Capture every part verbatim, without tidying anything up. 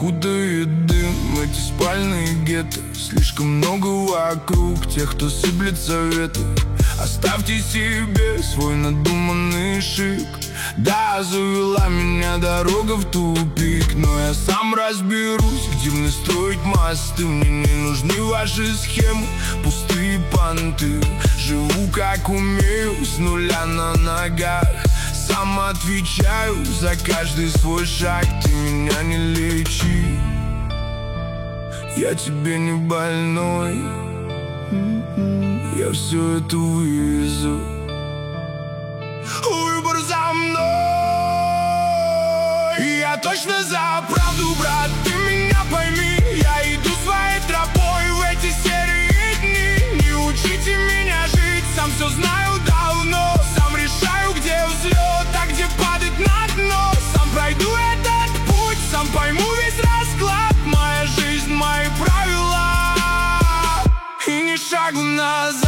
окутает дым эти спальные гетто. Слишком много вокруг тех, кто сыплет советы. Оставьте себе свой надуманный шик. Да, завела меня дорога в тупик, но я сам разберусь, где мне строить мосты. Мне не нужны ваши схемы, пустые понты. Живу как умею, с нуля на ногах. Сам отвечаю за каждый свой шаг. Ты меня не лечи, я тебе не больной. Я все это вывезу. Выбор за мной. Я точно за правду, брат, ты меня пойми. Я иду своей тропой в эти серые дни. Не учите меня жить, сам все знаю давно. Сам решаю, где взлет, а где падать на дно. Сам пройду этот путь, сам пойму весь расклад. Моя жизнь, мои правила, и ни шагу назад.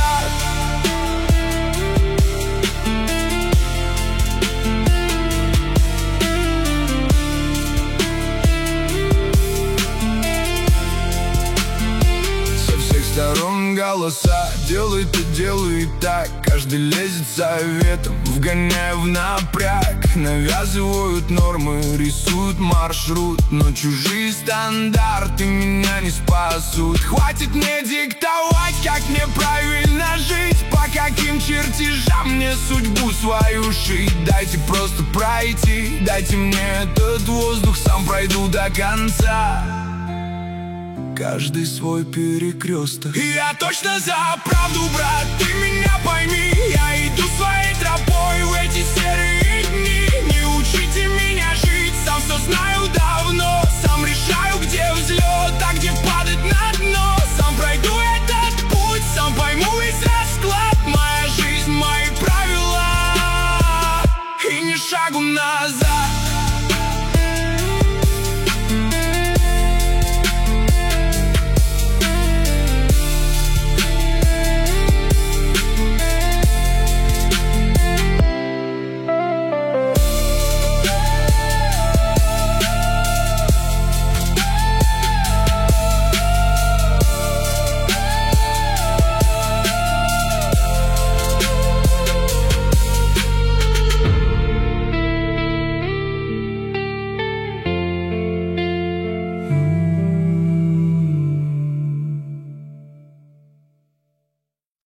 Сторон голоса, делай то, делай так. Каждый лезет советом, вгоняя в напряг. Навязывают нормы, рисуют маршрут, но чужие стандарты меня не спасут. Хватит мне диктовать, как мне правильно жить, по каким чертежам мне судьбу свою шить. Дайте просто пройти, дайте мне этот воздух, сам пройду до конца. Каждый свой перекресток. Я точно за правду, брат, ты меня пойми. Я иду своей тропой в эти серые дни. Не учите меня жить, сам все знаю